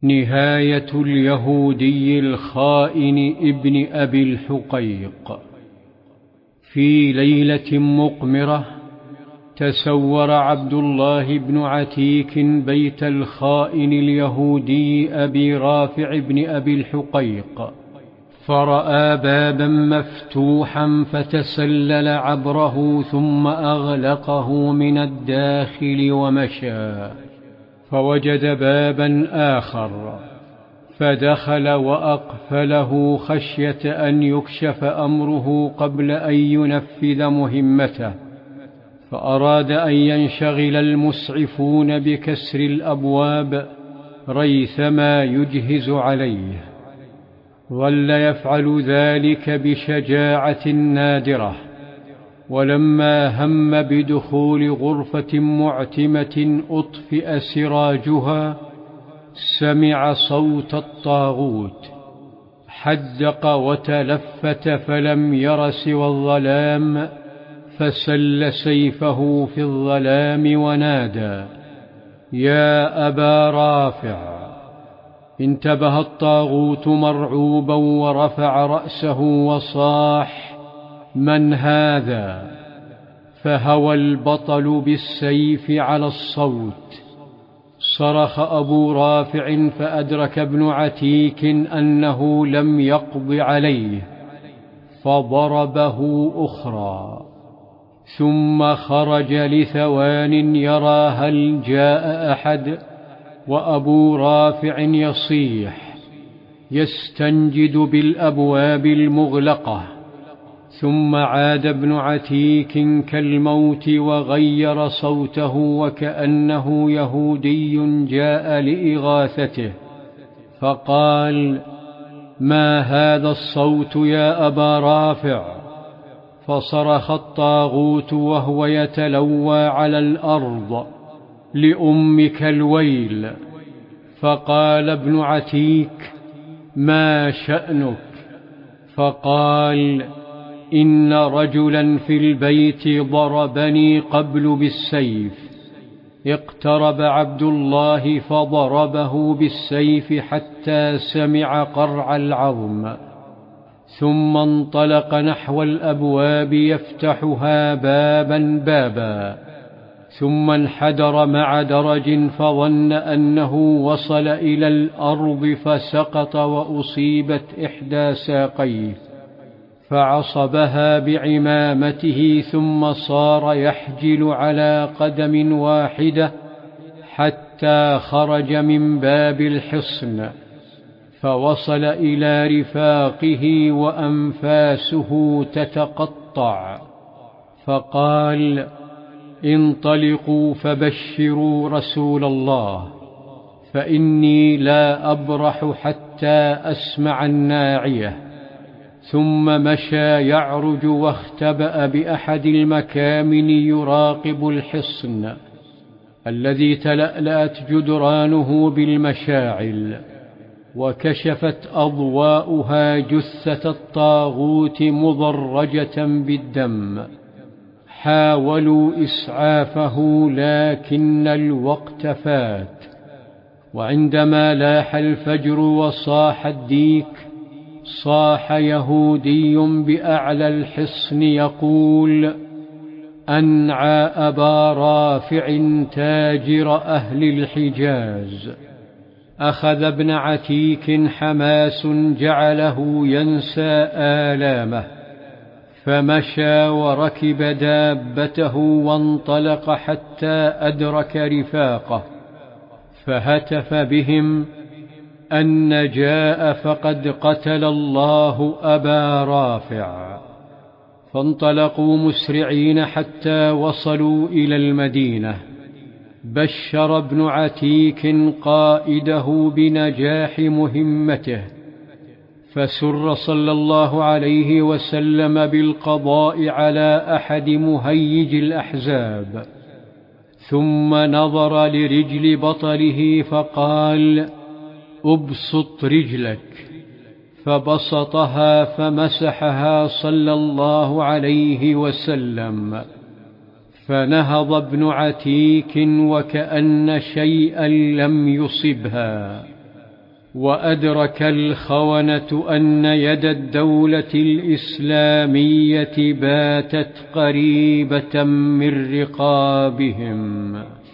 نهاية اليهودي الخائن ابن أبي الحقيق. في ليلة مقمرة تسور عبد الله بن عتيك بيت الخائن اليهودي أبي رافع بن أبي الحقيق، فرأى بابا مفتوحا فتسلل عبره ثم أغلقه من الداخل ومشى، فوجد بابا آخر فدخل وأقفله خشية أن يكشف أمره قبل أن ينفذ مهمته، فأراد أن ينشغل المسعفون بكسر الأبواب ريثما يجهز عليه. ظل يفعل ذلك بشجاعة نادرة، ولما هم بدخول غرفة معتمة أطفئ سراجها سمع صوت الطاغوت، حدق وتلفت فلم ير سوى الظلام، فسل سيفه في الظلام ونادى: يا أبا رافع! انتبه الطاغوت مرعوبا ورفع رأسه وصاح: من هذا؟ فهوى البطل بالسيف على الصوت. صرخ أبو رافع فأدرك ابن عتيك أنه لم يقض عليه، فضربه أخرى، ثم خرج لثوان يرى هل جاء أحد، وأبو رافع يصيح يستنجد بالأبواب المغلقة. ثم عاد ابن عتيك كالموت وغير صوته وكأنه يهودي جاء لإغاثته، فقال: ما هذا الصوت يا أبا رافع؟ فصرخ الطاغوت وهو يتلوى على الأرض: لأمك الويل! فقال ابن عتيك: ما شأنك؟ فقال: إن رجلا في البيت ضربني قبل بالسيف. اقترب عبد الله فضربه بالسيف حتى سمع قرع العظم، ثم انطلق نحو الأبواب يفتحها بابا بابا، ثم انحدر مع درج فظن أنه وصل إلى الأرض فسقط وأصيبت إحدى ساقيه، فعصبها بعمامته ثم صار يحجل على قدم واحدة حتى خرج من باب الحصن، فوصل إلى رفاقه وأنفاسه تتقطع، فقال: انطلقوا فبشروا رسول الله، فإني لا أبرح حتى أسمع الناعية. ثم مشى يعرج واختبأ بأحد المكامن يراقب الحصن الذي تلألأت جدرانه بالمشاعل، وكشفت أضواؤها جثة الطاغوت مضرجة بالدم. حاولوا إسعافه لكن الوقت فات، وعندما لاح الفجر وصاح الديك صاح يهودي بأعلى الحصن يقول: أنعى أبا رافع تاجر أهل الحجاز. أخذ ابن عتيك حماس جعله ينسى آلامه، فمشى وركب دابته وانطلق حتى أدرك رفاقه، فهتف بهم: أن جاء فقد قتل الله أبا رافع. فانطلقوا مسرعين حتى وصلوا إلى المدينة. بشر ابن عتيك قائده بنجاح مهمته، فسر صلى الله عليه وسلم بالقضاء على أحد مهيج الأحزاب، ثم نظر لرجل بطله فقال: أبسط رجلك، فبسطها فمسحها صلى الله عليه وسلم، فنهض ابن عتيك وكأن شيئا لم يصبها، وأدرك الخونة أن يد الدولة الإسلامية باتت قريبة من رقابهم.